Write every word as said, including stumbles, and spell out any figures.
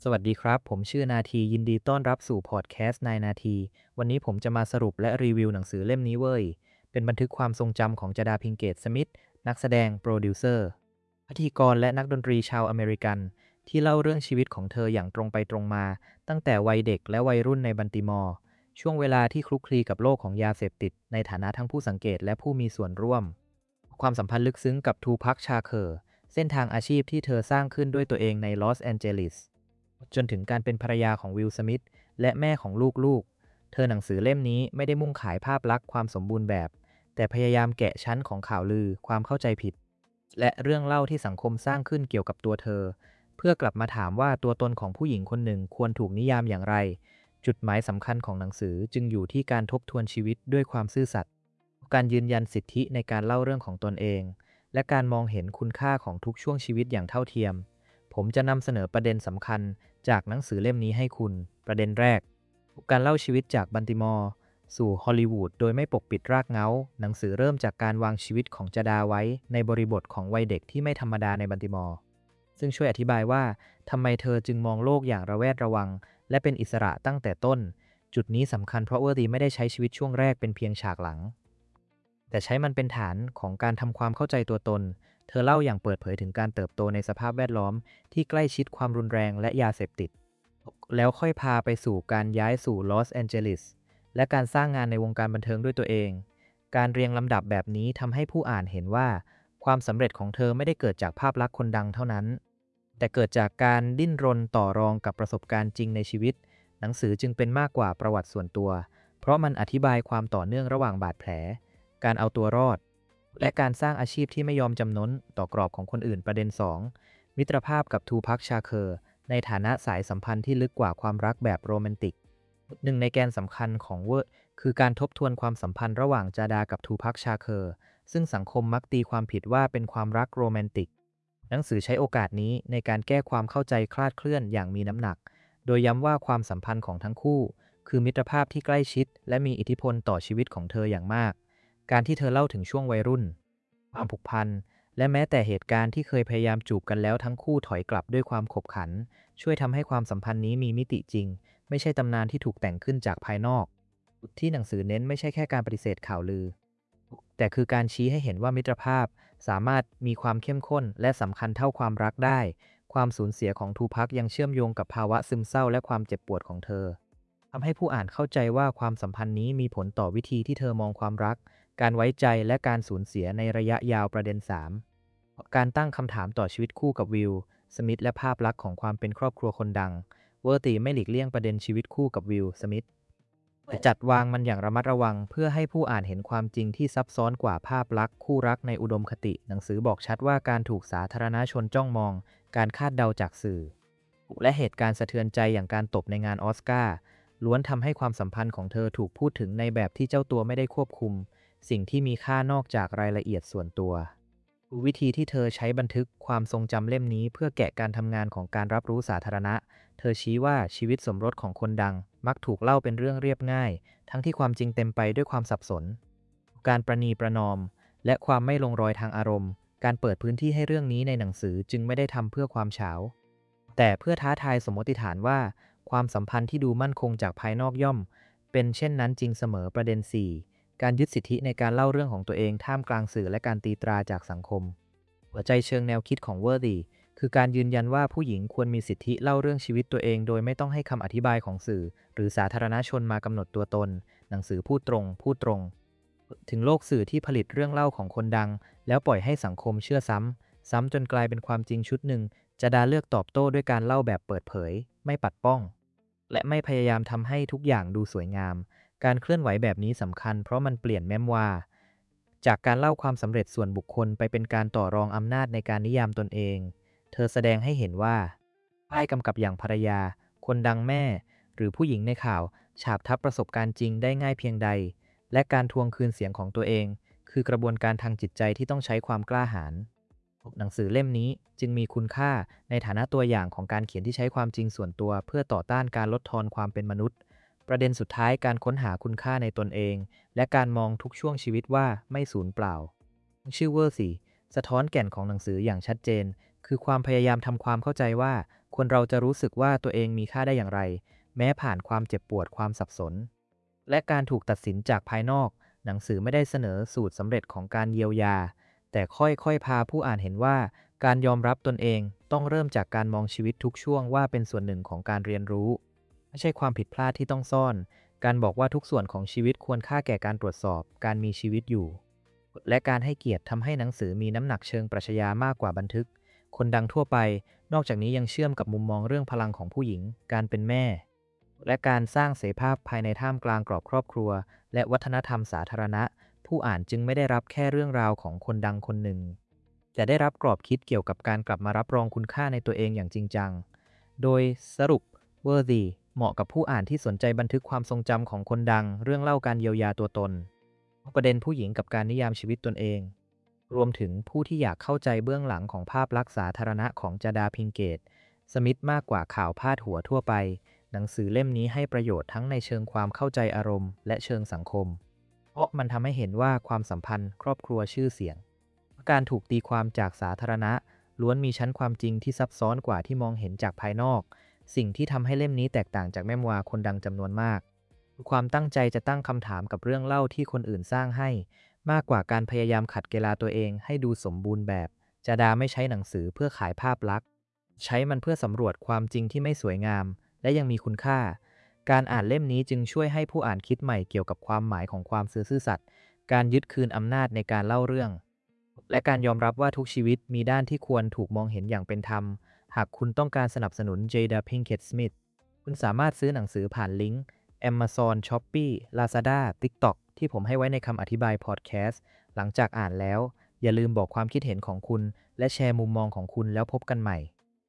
สวัสดีครับผมชื่อนาทียินดีต้อนรับสู่พอดแคสต์นายนาทีวันนี้ผมจะมาสรุปและรีวิวหนังสือเล่มนี้เว้ยเป็นบันทึกความทรงจำของจดาพิงเกตสมิธนักแสดงโปรดิวเซอร์พิธีกรและนักดนตรีชาวอเมริกันที่เล่าเรื่องชีวิตของเธออย่างตรงไปตรงมาตั้งแต่วัยเด็กและวัยรุ่นในบันติมอร์ช่วงเวลาที่คลุกคลีกับโลกของยาเสพติดในฐานะทั้งผู้สังเกตและผู้มีส่วนร่วมความสัมพันธ์ลึกซึ้งกับทูพักชาเคอร์เส้นทางอาชีพที่เธอสร้างขึ้นด้วยตัวเองในลอสแอนเจลิส จนถึงการเป็นภรรยาของวิล สมิธและแม่ของลูกๆ เธอหนังสือเล่มนี้ไม่ได้มุ่งขายภาพลักษณ์ความสมบูรณ์แบบ แต่พยายามแกะชั้นของข่าวลือความเข้าใจผิด และเรื่องเล่าที่สังคมสร้างขึ้นเกี่ยวกับตัวเธอ เพื่อกลับมาถามว่าตัวตนของผู้หญิงคนหนึ่งควรถูกนิยามอย่างไร จุดหมายสำคัญของหนังสือจึงอยู่ที่การทบทวนชีวิตด้วยความซื่อสัตย์การยืนยันสิทธิในการเล่าเรื่องของตนเอง และการมองเห็นคุณค่าของทุกช่วงชีวิตอย่างเท่าเทียม ผมจะนำเสนอประเด็นสำคัญจากหนังสือเล่มนี้ให้คุณ ประเด็นแรก การเล่าชีวิตจากบัลติมอร์สู่ฮอลลีวูดโดยไม่ปกปิดรากเหง้า หนังสือเริ่มจากการวางชีวิตของจดาไว้ในบริบทของวัยเด็กที่ไม่ธรรมดาในบัลติมอร์ซึ่งช่วยอธิบายว่าทำไมเธอจึงมองโลกอย่างระแวดระวังและเป็นอิสระตั้งแต่ต้น จุดนี้สำคัญเพราะเวอร์ดีไม่ได้ใช้ชีวิตช่วงแรกเป็นเพียงฉากหลัง แต่ใช้มันเป็นฐานของการทำความเข้าใจตัวตน เธอเล่าอย่างเปิดเผยถึงการเติบโตในสภาพแวดล้อมที่ใกล้ชิดความรุนแรงและยาเสพติด แล้วค่อยพาไปสู่การย้ายสู่ลอสแอนเจลิสและการสร้างงานในวงการบันเทิงด้วยตัวเอง การเรียงลำดับแบบนี้ทำให้ผู้อ่านเห็นว่าความสำเร็จของเธอไม่ได้เกิดจากภาพลักษณ์คนดังเท่านั้น แต่เกิดจากการดิ้นรนต่อรองกับประสบการณ์จริงในชีวิต หนังสือจึงเป็นมากกว่าประวัติส่วนตัว เพราะมันอธิบายความต่อเนื่องระหว่างบาดแผล การเอาตัวรอด และการสร้างอาชีพที่ไม่ยอมจำนนต่อกรอบของคนอื่นประเด็น สอง มิตรภาพกับทูพักชาเคอร์ในฐานะสายสัมพันธ์ที่ลึกกว่าความรักแบบโรแมนติก หนึ่งในแกนสำคัญของเวอร์คือการทบทวนความสัมพันธ์ระหว่างจาดากับทูพักชาเคอร์ซึ่งสังคมมักตีความผิดว่าเป็นความรักโรแมนติก หนังสือใช้โอกาสนี้ในการแก้ความเข้าใจคลาดเคลื่อนอย่างมีน้ำหนัก โดยย้ำว่าความสัมพันธ์ของทั้งคู่คือมิตรภาพที่ใกล้ชิดและมีอิทธิพลต่อชีวิตของเธออย่างมาก การที่เธอเล่าถึงช่วงวัยรุ่นความผูกพันและแม้แต่เหตุการณ์ที่เคยพยายามจูบกันแล้วทั้งคู่ถอยกลับด้วยความขบขันช่วยทำให้ความสัมพันธ์นี้มีมิติจริงไม่ใช่ตำนานที่ถูกแต่งขึ้นจากภายนอกที่หนังสือเน้นไม่ใช่แค่การปฏิเสธข่าวลือแต่คือการชี้ให้เห็นว่ามิตรภาพสามารถมีความเข้มข้นและสำคัญเท่าความรักได้ความสูญเสียของทูพักยังเชื่อมโยงกับภาวะซึมเศร้าและความเจ็บปวดของเธอทำให้ผู้อ่านเข้าใจว่าความสัมพันธ์นี้มีผลต่อวิธีที่เธอมองความรักการไว้ใจและการสูญเสียในระยะยาวประเด็น สาม การตั้งคำถามต่อชีวิตคู่กับวิล สมิธและภาพลักษณ์ของความเป็นครอบครัวคนดัง เวอร์ตีไม่หลีกเลี่ยงประเด็นชีวิตคู่กับวิล สมิธแต่จัดวางมันอย่างระมัดระวังเพื่อให้ผู้อ่านเห็นความจริงที่ซับซ้อนกว่าภาพลักษณ์คู่รักในอุดมคติ หนังสือบอกชัดว่าการถูกสาธารณชนจ้องมอง การคาดเดาจากสื่อ และเหตุการณ์สะเทือนใจอย่างการตบในงานออสการ์ล้วนทำให้ความสัมพันธ์ของเธอถูกพูดถึงในแบบที่เจ้าตัวไม่ได้ควบคุมสิ่งที่มีค่านอกจากรายละเอียดส่วนตัววิธีที่เธอใช้บันทึกความทรงจำเล่มนี้เพื่อแกะการทำงานของการรับรู้สาธารณะเธอชี้ว่าชีวิตสมรสของคนดังมักถูกเล่าเป็นเรื่องเรียบง่ายทั้งที่ความจริงเต็มไปด้วยความสับสนการประนีประนอมและความไม่ลงรอยทางอารมณ์การเปิดพื้นที่ให้เรื่องนี้ในหนังสือจึงไม่ได้ทำเพื่อความเฉาแต่เพื่อท้าทายสมมติฐานว่าความสัมพันธ์ที่ดูมั่นคงจากภายนอกย่อมเป็นเช่นนั้นจริงเสมอประเด็น สี่ การยึดสิทธิในการเล่าเรื่องของตัวเองท่ามกลางสื่อและการตีตราจากสังคมหัวใจเชิงแนวคิดของเวอร์ดีคือการยืนยันว่าผู้หญิงควรมีสิทธิเล่าเรื่องชีวิตตัวเองโดยไม่ต้องให้คำอธิบายของสื่อหรือสาธารณชนมากำหนดตัวตนหนังสือพูดตรงพูดตรงถึงโลกสื่อที่ผลิตเรื่องเล่าของคนดังแล้วปล่อยให้สังคมเชื่อซ้ำซ้ำจนกลายเป็นความจริงชุดหนึ่งจดาเลือกตอบโต้ด้วยการเล่าแบบเปิดเผยไม่ปัดป้องและไม่พยายามทำให้ทุกอย่างดูสวยงามการเคลื่อนไหวแบบนี้สำคัญเพราะมันเปลี่ยนแมมวาจากการเล่าความสำเร็จส่วนบุคคลไปเป็นการต่อรองอำนาจในการนิยามตนเองเธอแสดงให้เห็นว่าป้ายกำกับอย่างภรรยาคนดังแม่หรือผู้หญิงในข่าวฉาบทับประสบการณ์จริงได้ง่ายเพียงใดและการทวงคืนเสียงของตัวเองคือกระบวนการทางจิตใจที่ต้องใช้ความกล้าหาญหนังสือเล่มนี้จึงมีคุณค่าในฐานะตัวอย่างของการเขียนที่ใช้ความจริงส่วนตัวเพื่อต่อต้านการลดทอนความเป็นมนุษย์ประเด็นสุดท้ายการค้นหาคุณค่าในตนเองและการมองทุกช่วงชีวิตว่าไม่สูญเปล่าชื่อเวอร์สี่สะท้อนแก่นของหนังสืออย่างชัดเจนคือความพยายามทำความเข้าใจว่าคนเราจะรู้สึกว่าตัวเองมีค่าได้อย่างไรแม้ผ่านความเจ็บปวดความสับสนและการถูกตัดสินจากภายนอกหนังสือไม่ได้เสนอสูตรสำเร็จของการเยียวยาแต่ค่อยๆพาผู้อ่านเห็นว่าการยอมรับตนเองต้องเริ่มจากการมองชีวิตทุกช่วงว่าเป็นส่วนหนึ่งของการเรียนรู้ไม่ใช่ความผิดพลาดที่ต้องซ่อนการบอกว่าทุกส่วนของชีวิตควรค่าแก่การตรวจสอบการมีชีวิตอยู่และการให้เกียรติทำให้หนังสือมีน้ำหนักเชิงปรัชญามากกว่าบันทึกคนดังทั่วไปนอกจากนี้ยังเชื่อมกับมุมมองเรื่องพลังของผู้หญิงการเป็นแม่และการสร้างเสรีภาพภายในท่ามกลางกรอบครอบครัวและวัฒนธรรมสาธารณะผู้อ่านจึงไม่ได้รับแค่เรื่องราวของคนดังคนหนึ่งแต่ได้รับกรอบคิดเกี่ยวกับการกลับมารับรองคุณค่าในตัวเองอย่างจริงจังโดยสรุป Worthy เหมาะกับผู้อ่านที่สนใจบันทึกความทรงจำของคนดังเรื่องเล่าการเยียวยาตัวตนประเด็นผู้หญิงกับการนิยามชีวิตตนเองรวมถึงผู้ที่อยากเข้าใจเบื้องหลังของภาพลักษณ์สาธารณะของจาดาพิงเกตสมิธมากกว่าข่าวพาดหัวทั่วไปหนังสือเล่มนี้ให้ประโยชน์ทั้งในเชิงความเข้าใจอารมณ์และเชิงสังคมเพราะมันทำให้เห็นว่าความสัมพันธ์ครอบครัวชื่อเสียงการถูกตีความจากสาธารณะล้วนมีชั้นความจริงที่ซับซ้อนกว่าที่มองเห็นจากภายนอกสิ่งที่ทำให้เล่มนี้แตกต่างจากแม่มวาคนดังจำนวนมากความตั้งใจจะตั้งคำถามกับเรื่องเล่าที่คนอื่นสร้างให้มากกว่าการพยายามขัดเกลาตัวเองให้ดูสมบูรณ์แบบจาดาไม่ใช้หนังสือเพื่อขายภาพลักษณ์ใช้มันเพื่อสำรวจความจริงที่ไม่สวยงามและยังมีคุณค่าการอ่านเล่มนี้จึงช่วยให้ผู้อ่านคิดใหม่เกี่ยวกับความหมายของความซื่อสัตย์การยึดคืนอำนาจในการเล่าเรื่องและการยอมรับว่าทุกชีวิตมีด้านที่ควรถูกมองเห็นอย่างเป็นธรรมหากคุณต้องการสนับสนุน Jada Pinkett Smith คุณสามารถซื้อหนังสือผ่านลิงก์ Amazon, Shopee, Lazada, TikTok ที่ผมให้ไว้ในคำอธิบายพอดแคสต์หลังจากอ่านแล้วอย่าลืมบอกความคิดเห็นของคุณและแชร์มุมมองของคุณแล้วพบกันใหม่